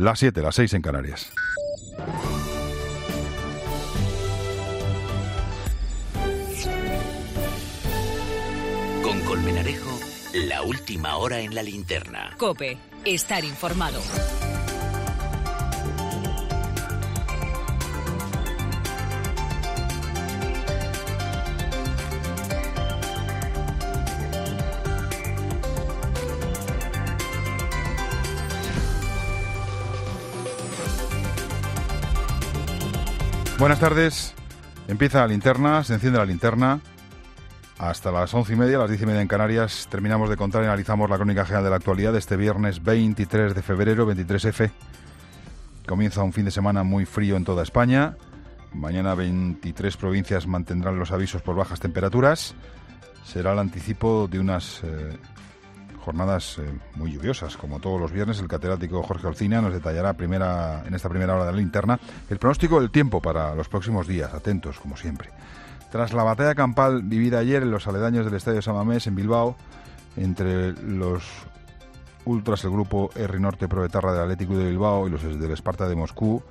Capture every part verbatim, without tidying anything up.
Las siete, las seis en Canarias. Con Colmenarejo, la última hora en la linterna. COPE, estar informado. Buenas tardes. Empieza la linterna, se enciende la linterna. Hasta las once y media, las diez y media en Canarias, terminamos de contar y analizamos la crónica general de la actualidad de este viernes veintitrés de febrero, veintitrés efe. Comienza un fin de semana muy frío en toda España. Mañana veintitrés provincias mantendrán los avisos por bajas temperaturas. Será el anticipo de unas eh, jornadas eh, muy lluviosas. Como todos los viernes, el catedrático Jorge Olcina nos detallará primera, en esta primera hora de la linterna el pronóstico del tiempo para los próximos días. Atentos, como siempre. Tras la batalla campal vivida ayer en los aledaños del Estadio San Mamés en Bilbao, entre los ultras, el grupo R Norte Proetarra del Atlético de Bilbao y los del Esparta de Moscú,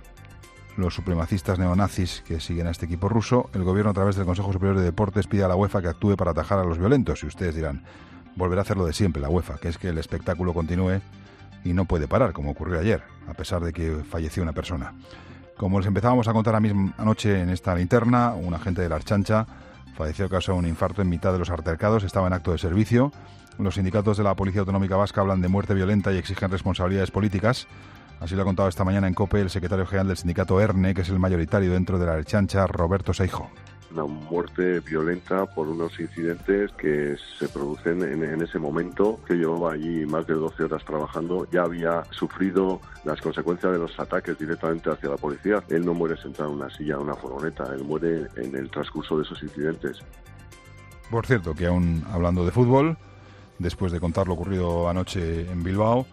los supremacistas neonazis que siguen a este equipo ruso, el gobierno a través del Consejo Superior de Deportes pide a la UEFA que actúe para atajar a los violentos. Y ustedes dirán, volverá a hacer lo de siempre la UEFA, que es que el espectáculo continúe y no puede parar, como ocurrió ayer, a pesar de que falleció una persona. Como les empezábamos a contar a misma anoche en esta linterna, un agente de la Archancha falleció a causa de un infarto en mitad de los altercados, estaba en acto de servicio. Los sindicatos de la Policía Autonómica Vasca hablan de muerte violenta y exigen responsabilidades políticas. Así lo ha contado esta mañana en COPE el secretario general del sindicato ERNE, que es el mayoritario dentro de la Archancha, Roberto Seijo. Una muerte violenta por unos incidentes que se producen en, en ese momento. Que llevaba allí más de doce horas trabajando, ya había sufrido las consecuencias de los ataques directamente hacia la policía. Él no muere sentado en una silla, en una furgoneta, él muere en el transcurso de esos incidentes. Por cierto, que aún hablando de fútbol, después de contar lo ocurrido anoche en Bilbao,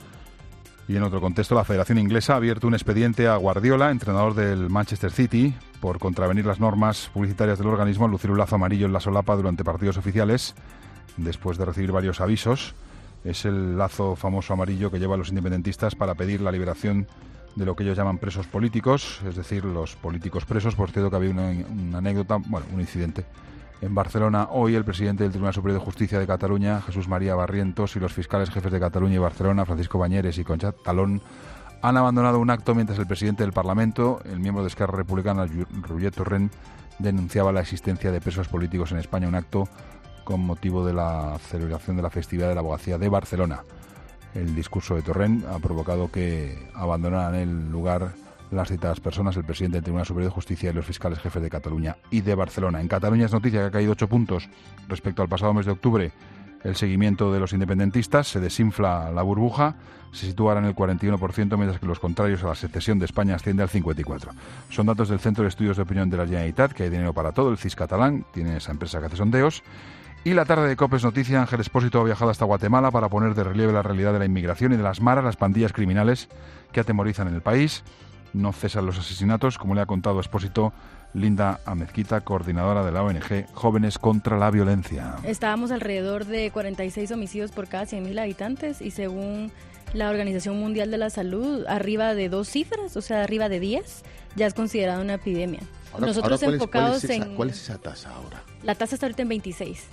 y en otro contexto, la Federación Inglesa ha abierto un expediente a Guardiola, entrenador del Manchester City, por contravenir las normas publicitarias del organismo al lucir un lazo amarillo en la solapa durante partidos oficiales, después de recibir varios avisos. Es el lazo famoso amarillo que llevan los independentistas para pedir la liberación de lo que ellos llaman presos políticos, es decir, los políticos presos. Por cierto, que había una, una anécdota, bueno, un incidente. En Barcelona, hoy, el presidente del Tribunal Superior de Justicia de Cataluña, Jesús María Barrientos, y los fiscales jefes de Cataluña y Barcelona, Francisco Bañeres y Conchat Talón, han abandonado un acto mientras el presidente del Parlamento, el miembro de Esquerra Republicana, Roger Torrent, denunciaba la existencia de presos políticos en España, un acto con motivo de la celebración de la festividad de la abogacía de Barcelona. El discurso de Torrent ha provocado que abandonaran el lugar las citadas personas, el presidente del Tribunal Superior de Justicia y los fiscales jefes de Cataluña y de Barcelona. En Cataluña es noticia que ha caído ocho puntos respecto al pasado mes de octubre. El seguimiento de los independentistas, se desinfla la burbuja, se sitúa ahora en el cuarenta y uno por ciento, mientras que los contrarios a la secesión de España asciende al cincuenta y cuatro por ciento. Son datos del Centro de Estudios de Opinión de la Generalitat, que hay dinero para todo, el C I S catalán, tiene esa empresa que hace sondeos. Y la tarde de COPE es noticia, Ángel Expósito ha viajado hasta Guatemala para poner de relieve la realidad de la inmigración y de las maras, las pandillas criminales que atemorizan en el país. No cesan los asesinatos, como le ha contado Expósito Linda Amezquita, coordinadora de la O N G Jóvenes contra la Violencia. Estábamos alrededor de cuarenta y seis homicidios por cada cien mil habitantes y según la Organización Mundial de la Salud, arriba de dos cifras, o sea, arriba de diez, ya es considerada una epidemia. Ahora, Nosotros ahora, ¿cuál enfocados es, cuál es esa, en... ¿Cuál es esa tasa ahora? La tasa está ahorita en veintiséis.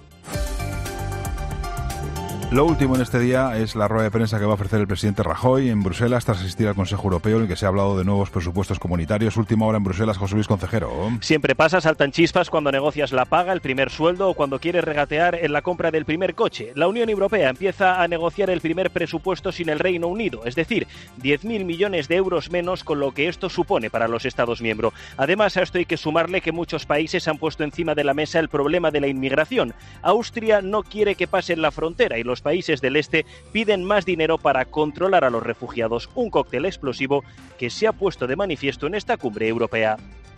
Lo último en este día es la rueda de prensa que va a ofrecer el presidente Rajoy en Bruselas tras asistir al Consejo Europeo, en el que se ha hablado de nuevos presupuestos comunitarios. Última hora en Bruselas, José Luis Concejero. Siempre pasa, saltan chispas cuando negocias la paga, el primer sueldo o cuando quieres regatear en la compra del primer coche. La Unión Europea empieza a negociar el primer presupuesto sin el Reino Unido, es decir, diez mil millones de euros menos, con lo que esto supone para los Estados miembros. Además, a esto hay que sumarle que muchos países han puesto encima de la mesa el problema de la inmigración. Austria no quiere que pasen la frontera y los países del este piden más dinero para controlar a los refugiados, un cóctel explosivo que se ha puesto de manifiesto en esta cumbre europea.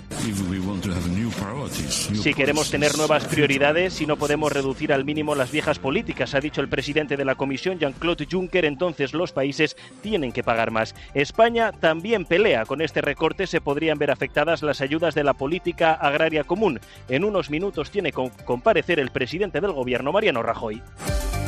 Si queremos tener nuevas prioridades y no podemos reducir al mínimo las viejas políticas, ha dicho el presidente de la Comisión, Jean-Claude Juncker, entonces los países tienen que pagar más. España también pelea. Con este recorte se podrían ver afectadas las ayudas de la política agraria común. En unos minutos tiene que comparecer el presidente del gobierno, Mariano Rajoy.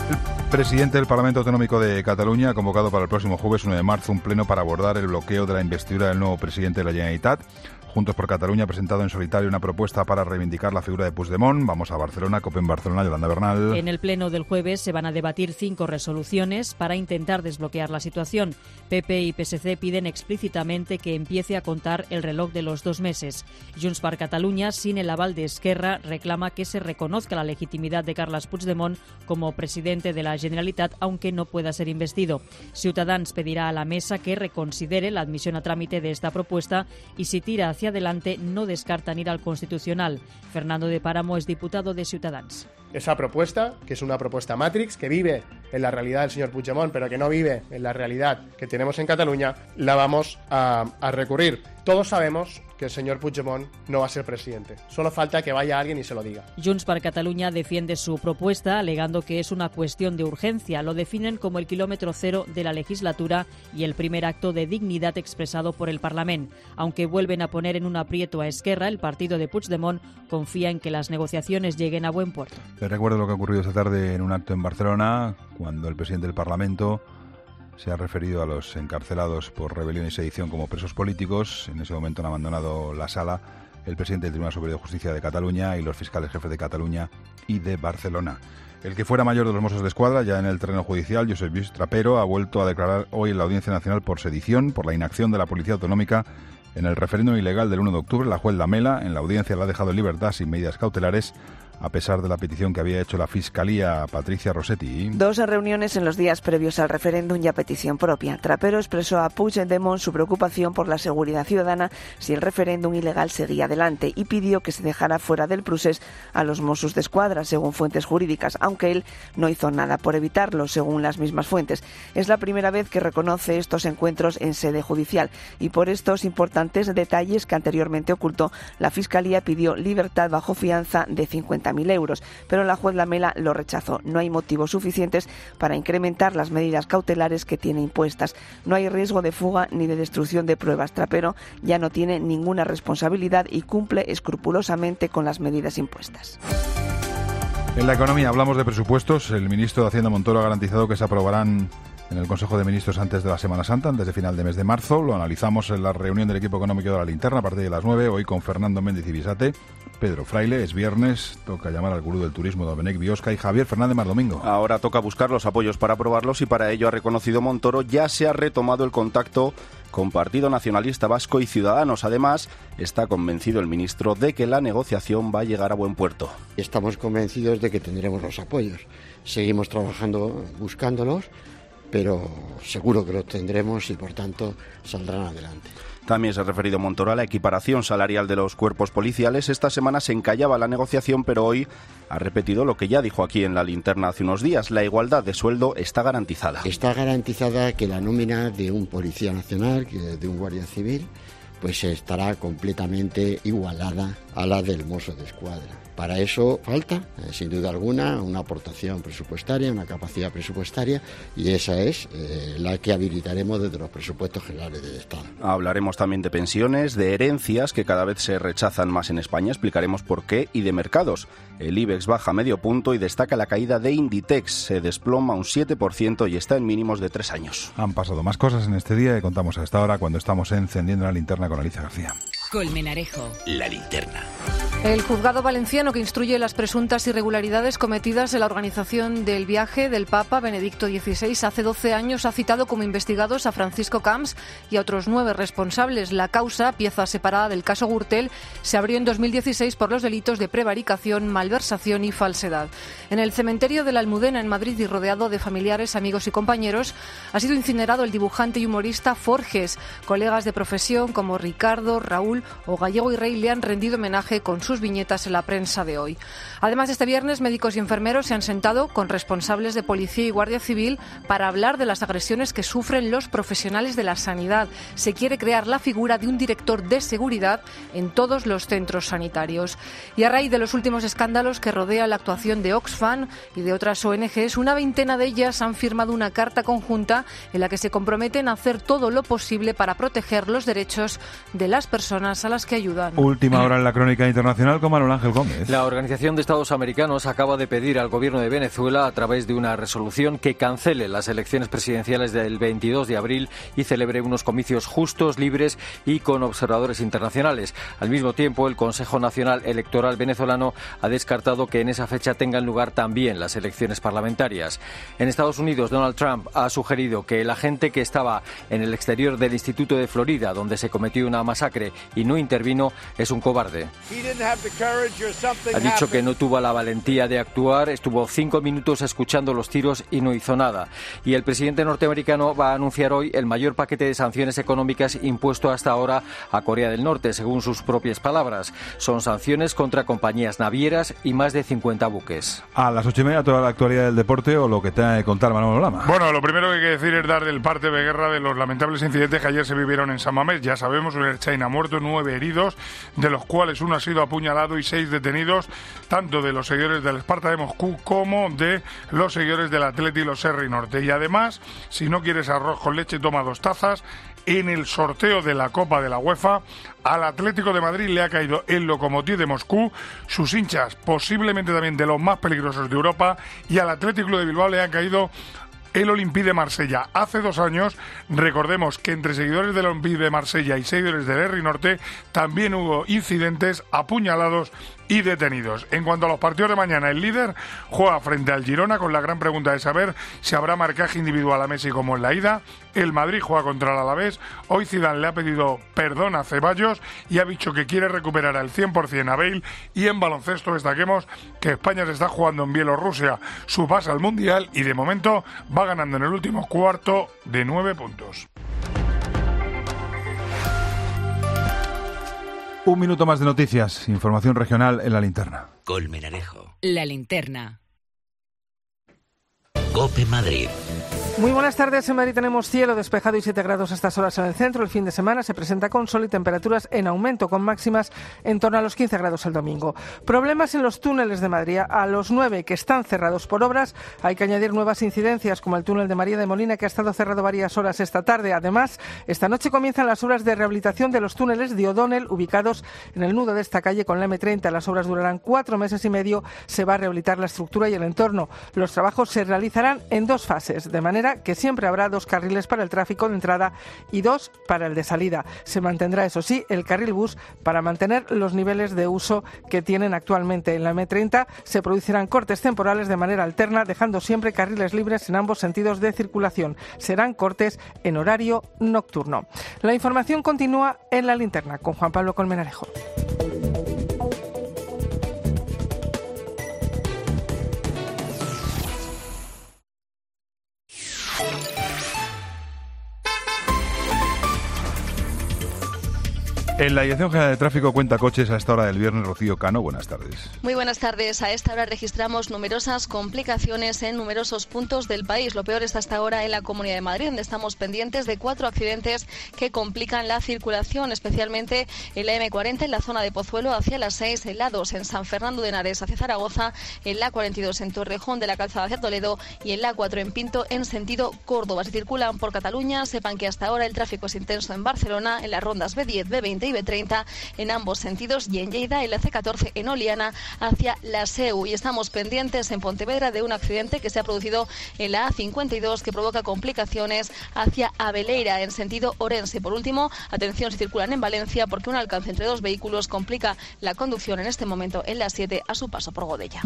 El presidente del Parlamento Autonómico de Cataluña ha convocado para el próximo jueves uno de marzo un pleno para abordar el bloqueo de la investidura del nuevo presidente de la Generalitat. Juntos por Cataluña ha presentado en solitario una propuesta para reivindicar la figura de Puigdemont. Vamos a Barcelona, COPE en Barcelona, Yolanda Bernal. En el pleno del jueves se van a debatir cinco resoluciones para intentar desbloquear la situación. P P y P S C piden explícitamente que empiece a contar el reloj de los dos meses. Junts per Catalunya, sin el aval de Esquerra, reclama que se reconozca la legitimidad de Carles Puigdemont como presidente de la Generalitat, aunque no pueda ser investido. Ciutadans pedirá a la mesa que reconsidere la admisión a trámite de esta propuesta y, si tira hacia adelante, no descartan ir al Constitucional. Fernando de Páramo es diputado de Ciutadans. Esa propuesta, que es una propuesta Matrix, que vive en la realidad del señor Puigdemont, pero que no vive en la realidad que tenemos en Cataluña, la vamos a, a recurrir. Todos sabemos que el señor Puigdemont no va a ser presidente. Solo falta que vaya alguien y se lo diga. Junts per Catalunya defiende su propuesta, alegando que es una cuestión de urgencia. Lo definen como el kilómetro cero de la legislatura y el primer acto de dignidad expresado por el Parlament. Aunque vuelven a poner en un aprieto a Esquerra, el partido de Puigdemont confía en que las negociaciones lleguen a buen puerto. Les recuerdo lo que ha ocurrido esta tarde en un acto en Barcelona, cuando el presidente del Parlamento se ha referido a los encarcelados por rebelión y sedición como presos políticos. En ese momento han abandonado la sala el presidente del Tribunal Superior de Justicia de Cataluña y los fiscales jefes de Cataluña y de Barcelona. El que fuera mayor de los Mossos de Escuadra, ya en el terreno judicial, Josep Lluís Trapero, ha vuelto a declarar hoy en la Audiencia Nacional por sedición, por la inacción de la Policía Autonómica en el referéndum ilegal del uno de octubre. La juez Lamela en la audiencia la ha dejado en libertad sin medidas cautelares, a pesar de la petición que había hecho la Fiscalía. Patricia Rossetti. Dos reuniones en los días previos al referéndum y a petición propia. Trapero expresó a Puigdemont su preocupación por la seguridad ciudadana si el referéndum ilegal seguía adelante y pidió que se dejara fuera del procés a los Mossos de Escuadra, según fuentes jurídicas, aunque él no hizo nada por evitarlo, según las mismas fuentes. Es la primera vez que reconoce estos encuentros en sede judicial y por estos importantes detalles que anteriormente ocultó, la Fiscalía pidió libertad bajo fianza de cincuenta mil euros, pero la juez Lamela lo rechazó. No hay motivos suficientes para incrementar las medidas cautelares que tiene impuestas. No hay riesgo de fuga ni de destrucción de pruebas. Trapero ya no tiene ninguna responsabilidad y cumple escrupulosamente con las medidas impuestas. En la economía hablamos de presupuestos. El ministro de Hacienda, Montoro, ha garantizado que se aprobarán en el Consejo de Ministros antes de la Semana Santa, antes de final de mes de marzo. Lo analizamos en la reunión del equipo económico de la Linterna a partir de las nueve, hoy con Fernando Méndez y Bisate, Pedro Fraile. Es viernes, toca llamar al gurú del turismo, Domenech Biosca, y Javier Fernández Mardomingo. Ahora toca buscar los apoyos para aprobarlos y para ello, ha reconocido Montoro, ya se ha retomado el contacto con Partido Nacionalista Vasco y Ciudadanos. Además, está convencido el ministro de que la negociación va a llegar a buen puerto. Estamos convencidos de que tendremos los apoyos. Seguimos trabajando, buscándolos, pero seguro que los tendremos y, por tanto, saldrán adelante. También se ha referido Montoro a la equiparación salarial de los cuerpos policiales. Esta semana se encallaba la negociación, pero hoy ha repetido lo que ya dijo aquí en la Linterna hace unos días. La igualdad de sueldo está garantizada. Está garantizada que la nómina de un policía nacional, de un guardia civil, pues estará completamente igualada a la del Mosso de Escuadra. Para eso falta, eh, sin duda alguna, una aportación presupuestaria, una capacidad presupuestaria, y esa es eh, la que habilitaremos desde los presupuestos generales del Estado. Hablaremos también de pensiones, de herencias que cada vez se rechazan más en España, explicaremos por qué, y de mercados. El IBEX baja medio punto y destaca la caída de Inditex, se desploma un siete por ciento y está en mínimos de tres años. Han pasado más cosas en este día y contamos a esta hora cuando estamos encendiendo la linterna con Alicia García. Colmenarejo. La Linterna. El juzgado valenciano que instruye las presuntas irregularidades cometidas en la organización del viaje del Papa Benedicto dieciséis hace doce años ha citado como investigados a Francisco Camps y a otros nueve responsables. La causa, pieza separada del caso Gürtel, se abrió en dos mil dieciséis por los delitos de prevaricación, malversación y falsedad. En el cementerio de la Almudena, en Madrid, y rodeado de familiares, amigos y compañeros, ha sido incinerado el dibujante y humorista Forges. Colegas de profesión como Ricardo, Raúl o Gallego y Rey le han rendido homenaje con sus viñetas en la prensa de hoy. Además, este viernes, médicos y enfermeros se han sentado con responsables de Policía y Guardia Civil para hablar de las agresiones que sufren los profesionales de la sanidad. Se quiere crear la figura de un director de seguridad en todos los centros sanitarios. Y a raíz de los últimos escándalos que rodean la actuación de Oxfam y de otras O N Ges, una veintena de ellas han firmado una carta conjunta en la que se comprometen a hacer todo lo posible para proteger los derechos de las personas a las que ayudan. Última hora en la crónica internacional. internacional con Manuel Ángel Gómez. La Organización de Estados Americanos acaba de pedir al gobierno de Venezuela, a través de una resolución, que cancele las elecciones presidenciales del veintidós de abril y celebre unos comicios justos, libres y con observadores internacionales. Al mismo tiempo, el Consejo Nacional Electoral venezolano ha descartado que en esa fecha tengan lugar también las elecciones parlamentarias. En Estados Unidos, Donald Trump ha sugerido que el agente que estaba en el exterior del Instituto de Florida, donde se cometió una masacre y no intervino, es un cobarde. Ha dicho que no tuvo la valentía de actuar, estuvo cinco minutos escuchando los tiros y no hizo nada. Y el presidente norteamericano va a anunciar hoy el mayor paquete de sanciones económicas impuesto hasta ahora a Corea del Norte, según sus propias palabras. Son sanciones contra compañías navieras y más de cincuenta buques. A las ocho y media, toda la actualidad del deporte o lo que tenga que contar Manuel Lama. Bueno, lo primero que hay que decir es dar el parte de guerra de los lamentables incidentes que ayer se vivieron en San Mamés. Ya sabemos, un ertzaina ha muerto, nueve heridos, de los cuales uno ha sido apuñalado y seis detenidos, tanto de los seguidores del Sparta de Moscú como de los seguidores del Atleti y los Serri Norte. Y además, si no quieres arroz con leche, toma dos tazas. En el sorteo de la Copa de la UEFA, al Atlético de Madrid le ha caído el Lokomotiv de Moscú, sus hinchas posiblemente también de los más peligrosos de Europa, y al Athletic Club de Bilbao le ha caído el Olympique de Marsella. Hace dos años, recordemos que entre seguidores del Olympique de Marsella y seguidores del Herri Norte también hubo incidentes, apuñalados y detenidos. En cuanto a los partidos de mañana, el líder juega frente al Girona con la gran pregunta de saber si habrá marcaje individual a Messi como en la ida. El Madrid juega contra el Alavés. Hoy Zidane le ha pedido perdón a Ceballos y ha dicho que quiere recuperar al cien por ciento a Bale. Y en baloncesto destaquemos que España se está jugando en Bielorrusia su pase al Mundial y de momento va ganando en el último cuarto de nueve puntos. Un minuto más de noticias, información regional en La Linterna. Colmenarejo. La Linterna. COPE Madrid. Muy buenas tardes. En Madrid tenemos cielo despejado y siete grados a estas horas en el centro. El fin de semana se presenta con sol y temperaturas en aumento, con máximas en torno a los quince grados el domingo. Problemas en los túneles de Madrid. A los nueve que están cerrados por obras hay que añadir nuevas incidencias, como el túnel de María de Molina, que ha estado cerrado varias horas esta tarde. Además, esta noche comienzan las obras de rehabilitación de los túneles de O'Donnell, ubicados en el nudo de esta calle con la eme treinta. Las obras durarán cuatro meses y medio. Se va a rehabilitar la estructura y el entorno. Los trabajos se realizarán en dos fases, de manera que siempre habrá dos carriles para el tráfico de entrada y dos para el de salida. Se mantendrá, eso sí, el carril bus para mantener los niveles de uso que tienen actualmente. En la eme treinta se producirán cortes temporales de manera alterna, dejando siempre carriles libres en ambos sentidos de circulación. Serán cortes en horario nocturno. La información continúa en La Linterna con Juan Pablo Colmenarejo. En la Dirección General de Tráfico cuenta coches a esta hora del viernes. Rocío Cano, buenas tardes. Muy buenas tardes. A esta hora registramos numerosas complicaciones en numerosos puntos del país. Lo peor está hasta ahora en la Comunidad de Madrid, donde estamos pendientes de cuatro accidentes que complican la circulación, especialmente en la eme cuarenta en la zona de Pozuelo hacia las seis, en la dos en San Fernando de Henares hacia Zaragoza, en la cuarenta y dos en Torrejón de la Calzada hacia Toledo y en la cuatro en Pinto en sentido Córdoba. Si circulan por Cataluña, sepan que hasta ahora el tráfico es intenso en Barcelona, en las rondas be diez, be veinte y be treinta en ambos sentidos, y en Lleida en la ce catorce en Oliana hacia la S E U. Y estamos pendientes en Pontevedra de un accidente que se ha producido en la a cincuenta y dos que provoca complicaciones hacia Abeleira en sentido Orense. Por último, atención si circulan en Valencia, porque un alcance entre dos vehículos complica la conducción en este momento en la siete a su paso por Godella.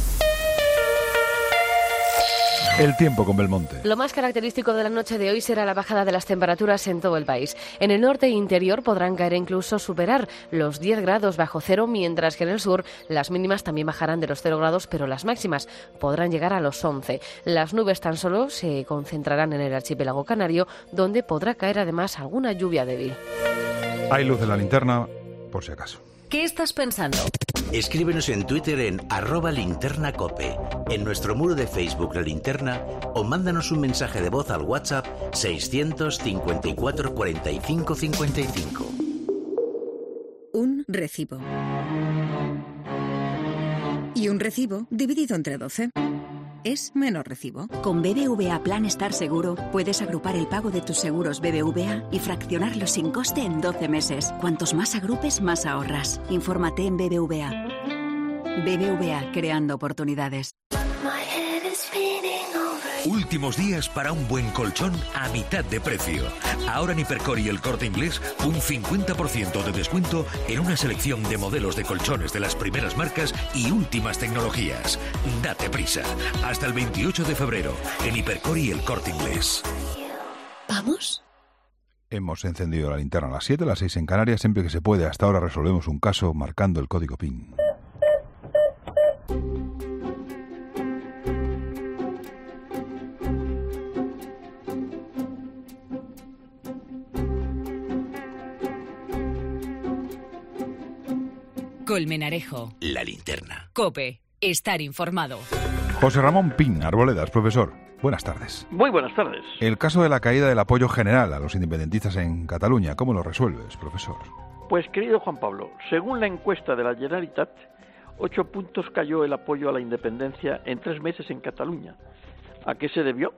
El tiempo con Belmonte. Lo más característico de la noche de hoy será la bajada de las temperaturas en todo el país. En el norte e interior podrán caer e incluso superar los diez grados bajo cero, mientras que en el sur las mínimas también bajarán de los cero grados, pero las máximas podrán llegar a los once. Las nubes tan solo se concentrarán en el archipiélago canario, donde podrá caer además alguna lluvia débil. Hay luz en la linterna, por si acaso. ¿Qué estás pensando? Escríbenos en Twitter en arroba linternacope, en nuestro muro de Facebook La Linterna, o mándanos un mensaje de voz al WhatsApp seiscientos cincuenta y cuatro cuarenta y cinco cincuenta y cinco. Un recibo. Y un recibo dividido entre doce. es menos recibo. Con B B V A Plan Estar Seguro puedes agrupar el pago de tus seguros B B V A y fraccionarlo sin coste en doce meses. Cuantos más agrupes, más ahorras. Infórmate en B B V A. B B V A, creando oportunidades. Últimos días para un buen colchón a mitad de precio. Ahora en Hipercor y El Corte Inglés, un cincuenta por ciento de descuento en una selección de modelos de colchones de las primeras marcas y últimas tecnologías. Date prisa. Hasta el veintiocho de febrero en Hipercor y El Corte Inglés. ¿Vamos? Hemos encendido la linterna a las siete, a las seis en Canarias, siempre que se puede. Hasta ahora resolvemos un caso marcando el código P I N. Colmenarejo. La linterna. COPE. Estar informado. José Ramón Pin, Arboledas, profesor. Buenas tardes. Muy buenas tardes. El caso de la caída del apoyo general a los independentistas en Cataluña, ¿cómo lo resuelves, profesor? Pues, querido Juan Pablo, según la encuesta de la Generalitat, ocho puntos cayó el apoyo a la independencia en tres meses en Cataluña. ¿A qué se debió?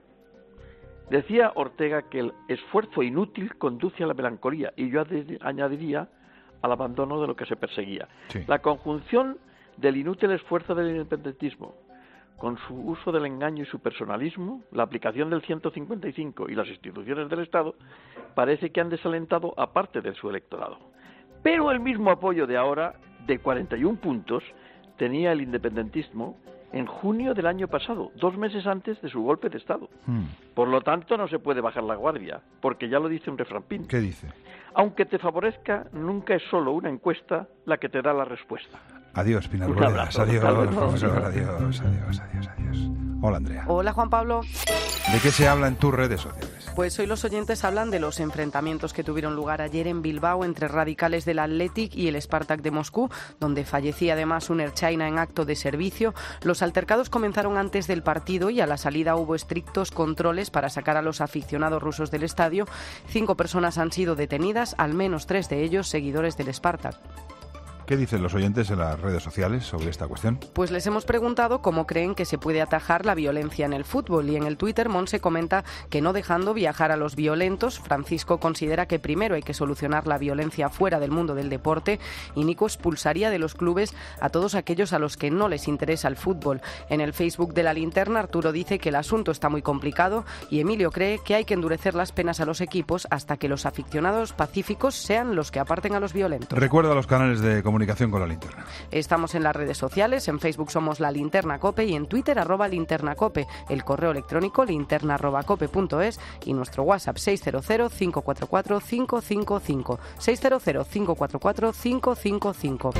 Decía Ortega que el esfuerzo inútil conduce a la melancolía, y yo añadiría al abandono de lo que se perseguía. Sí. La conjunción del inútil esfuerzo del independentismo con su uso del engaño y su personalismo, la aplicación del ciento cincuenta y cinco y las instituciones del Estado, parece que han desalentado a parte de su electorado. Pero el mismo apoyo de ahora, de cuarenta y un puntos, tenía el independentismo en junio del año pasado, dos meses antes de su golpe de Estado. Hmm. Por lo tanto, no se puede bajar la guardia, porque ya lo dice un refranpín. ¿Qué dice? Aunque te favorezca, nunca es solo una encuesta la que te da la respuesta. Adiós, Pinar Boledas. Adiós, profesor. Adiós, adiós, adiós, adiós. Hola, Andrea. Hola, Juan Pablo. ¿De qué se habla en tus redes sociales? Pues hoy los oyentes hablan de los enfrentamientos que tuvieron lugar ayer en Bilbao entre radicales del Athletic y el Spartak de Moscú, donde fallecía además un ertzaina en acto de servicio. Los altercados comenzaron antes del partido y a la salida hubo estrictos controles para sacar a los aficionados rusos del estadio. Cinco personas han sido detenidas, al menos tres de ellos seguidores del Spartak. ¿Qué dicen los oyentes en las redes sociales sobre esta cuestión? Pues les hemos preguntado cómo creen que se puede atajar la violencia en el fútbol y en el Twitter Monse comenta que no dejando viajar a los violentos, Francisco considera que primero hay que solucionar la violencia fuera del mundo del deporte y Nico expulsaría de los clubes a todos aquellos a los que no les interesa el fútbol. En el Facebook de La Linterna, Arturo dice que el asunto está muy complicado y Emilio cree que hay que endurecer las penas a los equipos hasta que los aficionados pacíficos sean los que aparten a los violentos. Recuerda los canales de comunicación con La Linterna. Estamos en las redes sociales, en Facebook somos La Linterna Cope y en Twitter arroba Linterna Cope, el correo electrónico linterna arroba cope punto es y nuestro WhatsApp seis cero cero, cinco cuatro cuatro, cinco cinco cinco, seis cero cero, cinco cuatro cuatro, cinco cinco cinco.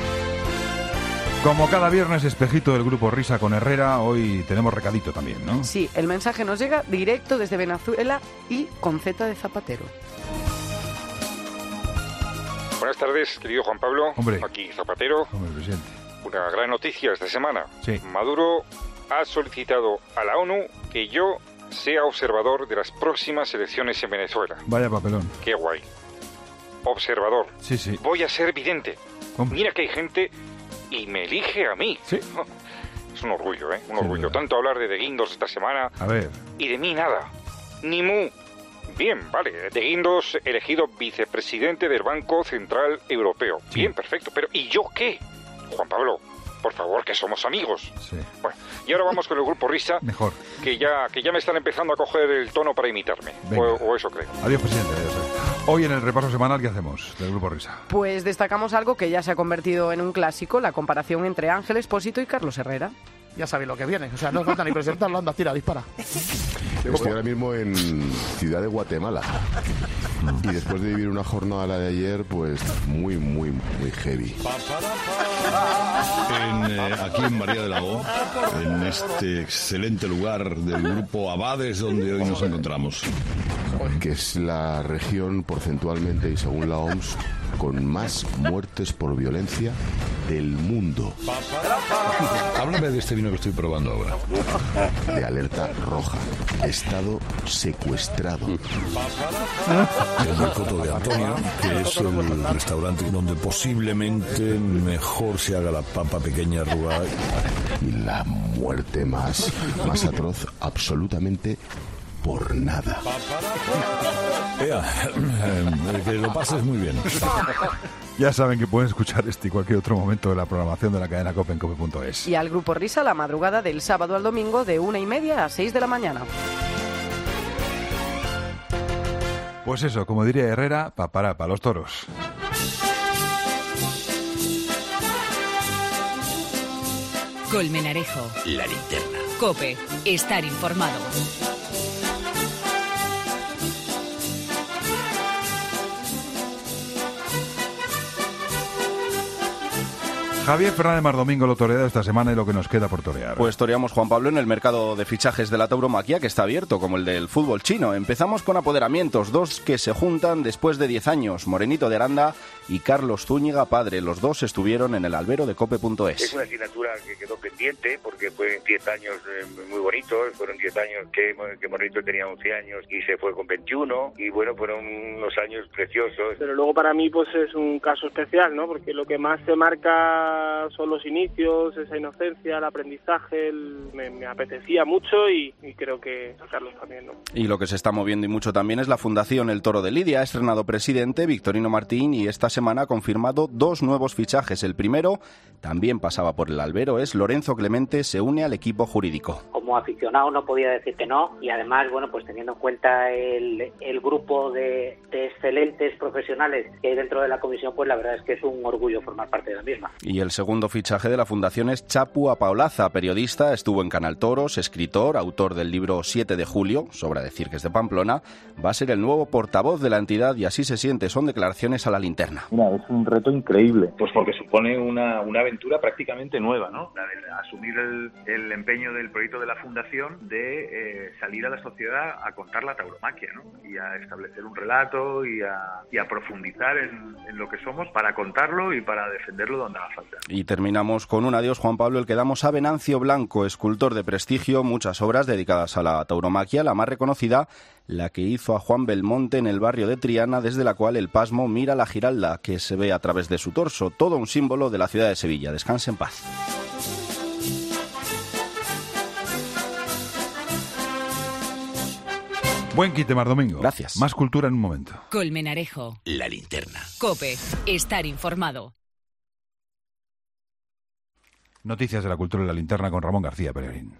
Como cada viernes, espejito del grupo Risa con Herrera, hoy tenemos recadito también, ¿no? Sí, el mensaje nos llega directo desde Venezuela y con Z de Zapatero. Buenas tardes, querido Juan Pablo. Hombre. Aquí Zapatero. Hombre, presidente. Una gran noticia esta semana. Sí. Maduro ha solicitado a la ONU que yo sea observador de las próximas elecciones en Venezuela. Vaya papelón. Qué guay. Observador. Sí, sí. Voy a ser vidente. Hombre. Mira que hay gente y me elige a mí. Sí. Es un orgullo, ¿eh? Un orgullo. Sí, tanto hablar de De Guindos esta semana. A ver. Y de mí nada. Ni mu. Bien, vale. De Guindos elegido vicepresidente del Banco Central Europeo. Sí. Bien, perfecto. Pero ¿y yo qué? Juan Pablo, por favor, que somos amigos. Sí. Bueno, y ahora vamos con el grupo Risa. Mejor. Que ya, que ya me están empezando a coger el tono para imitarme. O, o eso creo. Adiós, presidente. Adiós. Hoy en el repaso semanal, ¿qué hacemos del grupo Risa? Pues destacamos algo que ya se ha convertido en un clásico, la comparación entre Ángel Expósito y Carlos Herrera. Ya sabéis lo que viene, o sea, no falta ni presentarlo, anda, tira, dispara. Estoy ahora mismo en Ciudad de Guatemala y después de vivir una jornada la de ayer, pues muy, muy, muy heavy. En, eh, aquí en María de Lago, en este excelente lugar del grupo Abades donde hoy nos encontramos. Que es la región porcentualmente y según la O M S con más muertes por violencia del mundo. Háblame de este vino que estoy probando ahora. De alerta roja. Estado secuestrado. El Boicoto de Antonio, que es el restaurante donde posiblemente mejor se haga la papa pequeña arrugada. Y la muerte más, más atroz, absolutamente por nada. Ea, que lo pases muy bien. Ya saben que pueden escuchar este y cualquier otro momento de la programación de la cadena COPE en cope punto es. Y al Grupo Risa la madrugada del sábado al domingo de una y media a seis de la mañana. Pues eso, como diría Herrera, papará para los toros. Colmenarejo. La linterna. COPE. Estar informado. Javier Fernández Mardomingo lo toreado esta semana y lo que nos queda por torear. Pues toreamos, Juan Pablo, en el mercado de fichajes de la tauromaquia, que está abierto, como el del fútbol chino. Empezamos con apoderamientos, dos que se juntan después de diez años. Morenito de Aranda y Carlos Zúñiga, padre. Los dos estuvieron en el albero de cope punto es. Es una asignatura que quedó pendiente porque fue diez años eh, muy bonitos. Fueron diez años que, que Morenito tenía once años y se fue con veintiuno. Y bueno, fueron unos años preciosos. Pero luego para mí pues es un caso especial, ¿no? Porque lo que más se marca son los inicios, esa inocencia, el aprendizaje. El, me, me apetecía mucho y, y creo que sacarlos también, ¿no? Y lo que se está moviendo y mucho también es la Fundación El Toro de Lidia. Ha estrenado presidente Victorino Martín y esta semana ha confirmado dos nuevos fichajes. El primero también pasaba por el albero, es Lorenzo Clemente, se une al equipo jurídico. Como aficionado no podía decir que no, y además, bueno, pues teniendo en cuenta el, el grupo de, de excelentes profesionales que hay dentro de la comisión, pues la verdad es que es un orgullo formar parte de la misma. Y el segundo fichaje de la Fundación es Chapu Apaolaza, periodista, estuvo en Canal Toros, escritor, autor del libro siete de julio, sobra decir que es de Pamplona, va a ser el nuevo portavoz de la entidad y así se siente, son declaraciones a la linterna. Mira, es un reto increíble, pues porque supone una, una aventura prácticamente nueva, ¿no? La de asumir el, el empeño del proyecto de la Fundación de eh, salir a la sociedad a contar la tauromaquia, ¿no? Y a establecer un relato y a, y a profundizar en, en lo que somos para contarlo y para defenderlo donde haga falta. Y terminamos con un adiós, Juan Pablo, el que damos a Venancio Blanco, escultor de prestigio, muchas obras dedicadas a la tauromaquia, la más reconocida, la que hizo a Juan Belmonte en el barrio de Triana, desde la cual el pasmo mira la giralda que se ve a través de su torso, todo un símbolo de la ciudad de Sevilla. Descanse en paz. Buen quite, Mardomingo. Gracias. Más cultura en un momento. Colmenarejo. La linterna. COPE. Estar informado. Noticias de la cultura en la linterna con Ramón García Peregrín.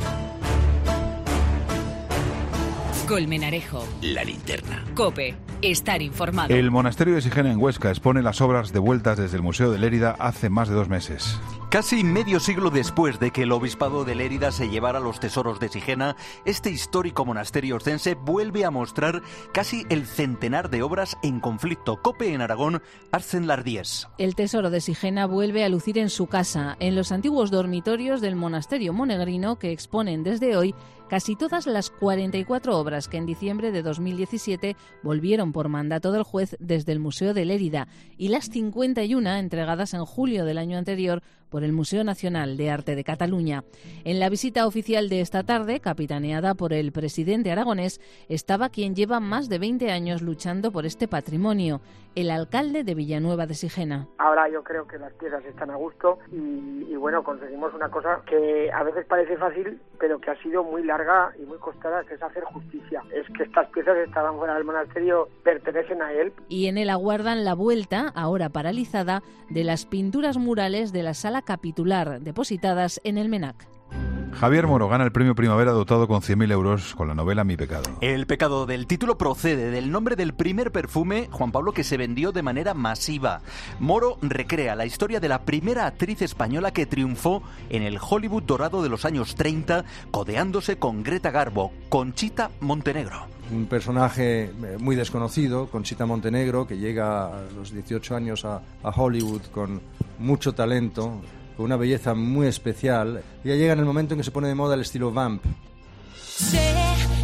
Colmenarejo. La linterna. COPE. Estar informado. El monasterio de Sigena en Huesca expone las obras devueltas desde el Museo de Lérida hace más de dos meses. Casi medio siglo después de que el obispado de Lérida se llevara los tesoros de Sigena, este histórico monasterio oscense vuelve a mostrar casi el centenar de obras en conflicto. COPE en Aragón, Arsen Lardíez. El tesoro de Sigena vuelve a lucir en su casa, en los antiguos dormitorios del monasterio monegrino, que exponen desde hoy casi todas las cuarenta y cuatro obras que en diciembre de dos mil diecisiete volvieron por mandato del juez desde el Museo de Lérida y las cincuenta y una entregadas en julio del año anterior por el Museo Nacional de Arte de Cataluña. En la visita oficial de esta tarde, capitaneada por el presidente aragonés, estaba quien lleva más de veinte años luchando por este patrimonio, el alcalde de Villanueva de Sigena. Ahora yo creo que las piezas están a gusto y, y bueno, conseguimos una cosa que a veces parece fácil, pero que ha sido muy larga y muy costada, que es hacer justicia. Es que estas piezas estaban fuera del monasterio, pertenecen a él. Y en él aguardan la vuelta, ahora paralizada, de las pinturas murales de la sala capitular depositadas en el MENAC. Javier Moro gana el premio Primavera dotado con cien mil euros con la novela Mi pecado. El pecado del título procede del nombre del primer perfume, Juan Pablo, que se vendió de manera masiva. Moro recrea la historia de la primera actriz española que triunfó en el Hollywood dorado de los años treinta, codeándose con Greta Garbo, Conchita Montenegro. Un personaje muy desconocido, Conchita Montenegro, que llega a los dieciocho años a, a Hollywood con mucho talento, con una belleza muy especial. Ya llega en el momento en que se pone de moda el estilo vamp. Sé que no es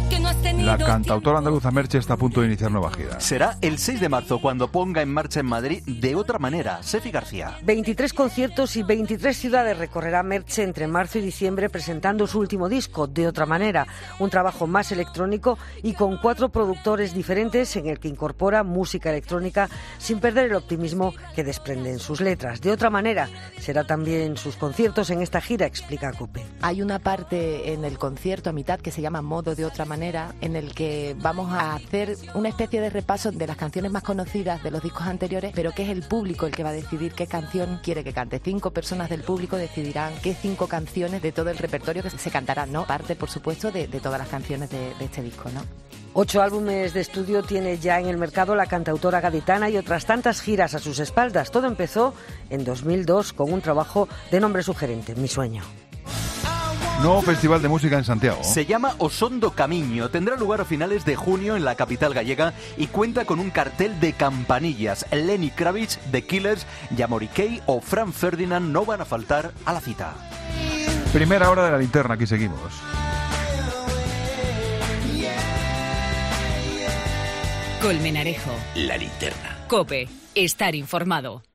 La cantautora andaluza Merche está a punto de iniciar nueva gira. Será el seis de marzo cuando ponga en marcha en Madrid De Otra Manera. Sefi García. veintitrés conciertos y veintitrés ciudades recorrerá Merche entre marzo y diciembre presentando su último disco, De Otra Manera, un trabajo más electrónico y con cuatro productores diferentes en el que incorpora música electrónica sin perder el optimismo que desprenden sus letras. De Otra Manera será también sus conciertos en esta gira, explica COPE. Hay una parte en el concierto a mitad que se llama Modo de Otra Manera, en el que vamos a hacer una especie de repaso de las canciones más conocidas de los discos anteriores, pero que es el público el que va a decidir qué canción quiere que cante. Cinco personas del público decidirán qué cinco canciones de todo el repertorio que se cantarán, ¿no? Parte, por supuesto, de, de todas las canciones de, de este disco, ¿no? Ocho álbumes de estudio tiene ya en el mercado la cantautora gaditana y otras tantas giras a sus espaldas. Todo empezó en dos mil dos con un trabajo de nombre sugerente, Mi Sueño. Nuevo festival de música en Santiago. Se llama Osondo Camiño. Tendrá lugar a finales de junio en la capital gallega y cuenta con un cartel de campanillas. Lenny Kravitz, The Killers, Yamori Kei o Frank Ferdinand no van a faltar a la cita. Primera hora de la linterna, aquí seguimos. Colmenarejo. La linterna. COPE. Estar informado.